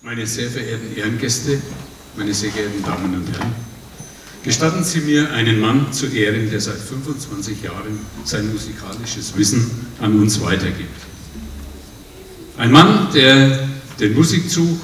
Meine sehr verehrten Ehrengäste, meine sehr geehrten Damen und Herren, gestatten Sie mir, einen Mann zu ehren, der seit 25 Jahren sein musikalisches Wissen an uns weitergibt. Ein Mann, der den Musikzug,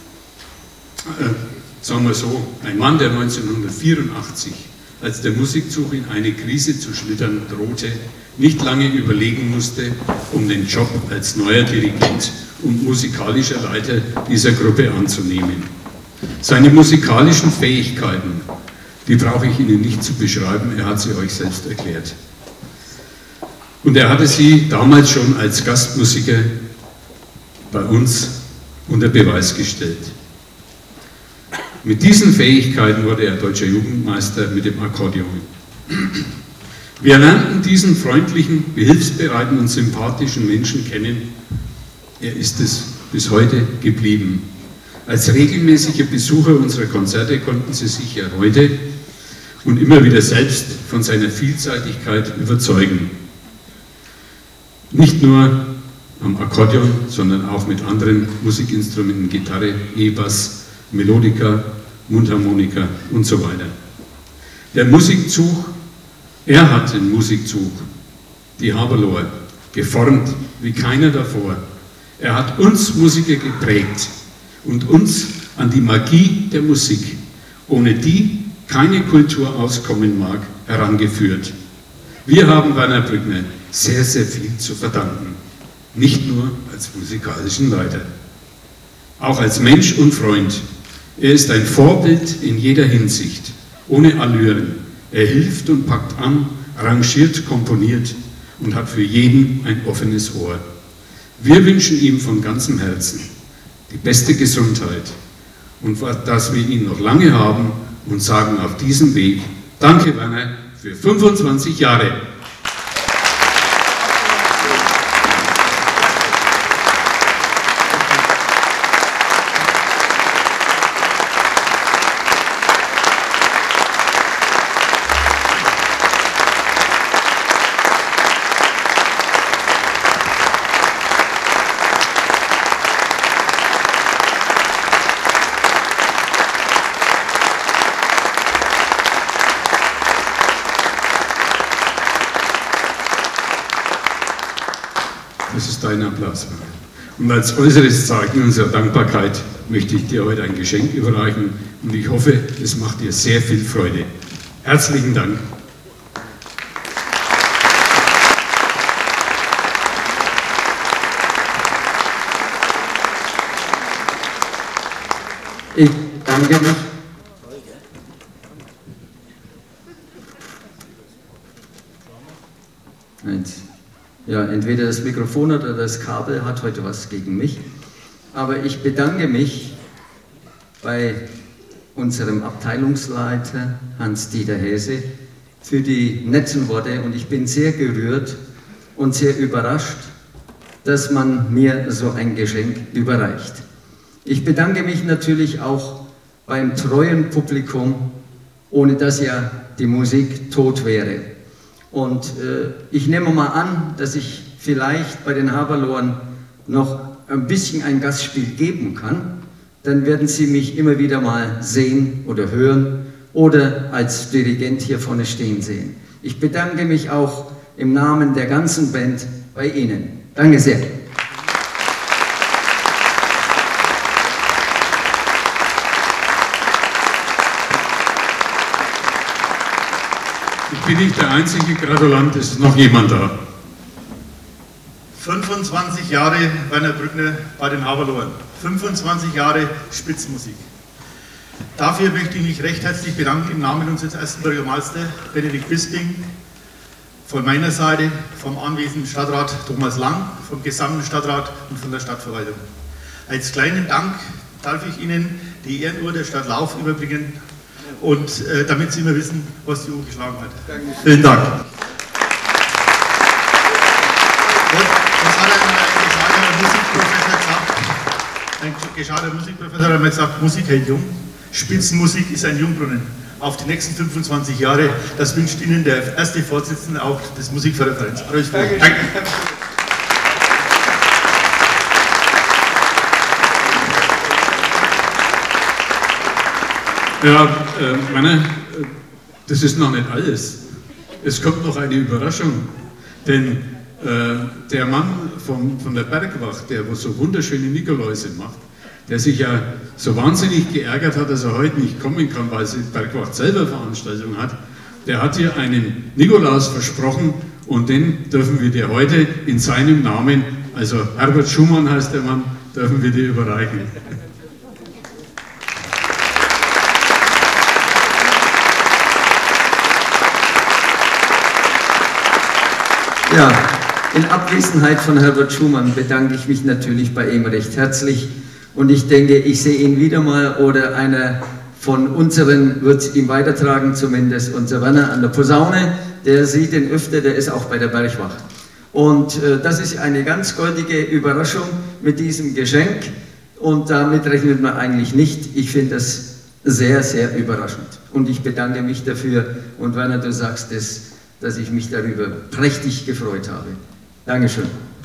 sagen wir so, ein Mann, der 1984, als der Musikzug in eine Krise zu schlittern drohte, nicht lange überlegen musste, um den Job als neuer Dirigent und musikalischer Leiter dieser Gruppe anzunehmen. Seine musikalischen Fähigkeiten, die brauche ich Ihnen nicht zu beschreiben, er hat sie euch selbst erklärt. Und er hatte sie damals schon als Gastmusiker bei uns unter Beweis gestellt. Mit diesen Fähigkeiten wurde er deutscher Jugendmeister mit dem Akkordeon. Wir lernten diesen freundlichen, behilfsbereiten und sympathischen Menschen kennen. Er ist es bis heute geblieben. Als regelmäßiger Besucher unserer Konzerte konnten Sie sich ja heute und immer wieder selbst von seiner Vielseitigkeit überzeugen. Nicht nur am Akkordeon, sondern auch mit anderen Musikinstrumenten, Gitarre, E-Bass, Melodika, Mundharmonika und so weiter. Der Musikzug, er hat den Musikzug, die Haberloher, geformt wie keiner davor. Er hat uns Musiker geprägt und uns an die Magie der Musik, ohne die keine Kultur auskommen mag, herangeführt. Wir haben Werner Brückner sehr, sehr viel zu verdanken, nicht nur als musikalischen Leiter, auch als Mensch und Freund. Er ist ein Vorbild in jeder Hinsicht, ohne Allüren. Er hilft und packt an, arrangiert, komponiert und hat für jeden ein offenes Ohr. Wir wünschen ihm von ganzem Herzen die beste Gesundheit und dass wir ihn noch lange haben und sagen auf diesem Weg, danke Werner für 25 Jahre. Das ist dein Applaus. Und als äußeres Zeichen unserer Dankbarkeit möchte ich dir heute ein Geschenk überreichen und ich hoffe, es macht dir sehr viel Freude. Herzlichen Dank. Ich danke mich. Ja, entweder das Mikrofon oder das Kabel hat heute was gegen mich. Aber ich bedanke mich bei unserem Abteilungsleiter Hans-Dieter Häse für die netten Worte und ich bin sehr gerührt und sehr überrascht, dass man mir so ein Geschenk überreicht. Ich bedanke mich natürlich auch beim treuen Publikum, ohne das ja die Musik tot wäre. Und ich nehme mal an, dass ich vielleicht bei den Haberlohren noch ein bisschen ein Gastspiel geben kann. Dann werden Sie mich immer wieder mal sehen oder hören oder als Dirigent hier vorne stehen sehen. Ich bedanke mich auch im Namen der ganzen Band bei Ihnen. Danke sehr. Ich bin nicht der einzige Gratulant, es ist noch jemand da. 25 Jahre Werner Brückner bei den Haberlohren, 25 Jahre Spitzenmusik. Dafür möchte ich mich recht herzlich bedanken im Namen unseres ersten Bürgermeisters Benedikt Bisping, von meiner Seite, vom anwesenden Stadtrat Thomas Lang, vom gesamten Stadtrat und von der Stadtverwaltung. Als kleinen Dank darf ich Ihnen die Ehrenuhr der Stadt Lauf überbringen und damit Sie immer wissen, was die Uhr geschlagen hat. Dankeschön. Vielen Dank. Das hat ein gescheiter Musikprofessor hat einmal gesagt, Musik hält jung, Spitzenmusik ist ein Jungbrunnen. Auf die nächsten 25 Jahre, das wünscht Ihnen der erste Vorsitzende auch des Musikfördervereins. Danke. Ja, Werner, das ist noch nicht alles. Es kommt noch eine Überraschung, denn der Mann von der Bergwacht, der so wunderschöne Nikoläuse macht, der sich ja so wahnsinnig geärgert hat, dass er heute nicht kommen kann, weil die Bergwacht selber Veranstaltung hat, der hat dir einen Nikolaus versprochen und den dürfen wir dir heute in seinem Namen, also Herbert Schumann heißt der Mann, dürfen wir dir überreichen. Ja, in Abwesenheit von Herbert Schumann bedanke ich mich natürlich bei ihm recht herzlich und ich denke, ich sehe ihn wieder mal oder einer von unseren wird es ihm weitertragen, zumindest unser Werner an der Posaune, der sieht ihn öfter, der ist auch bei der Bergwacht. Und das ist eine ganz goldige Überraschung mit diesem Geschenk und damit rechnet man eigentlich nicht. Ich finde das sehr, sehr überraschend und ich bedanke mich dafür und Werner, du sagst es, dass ich mich darüber prächtig gefreut habe. Dankeschön.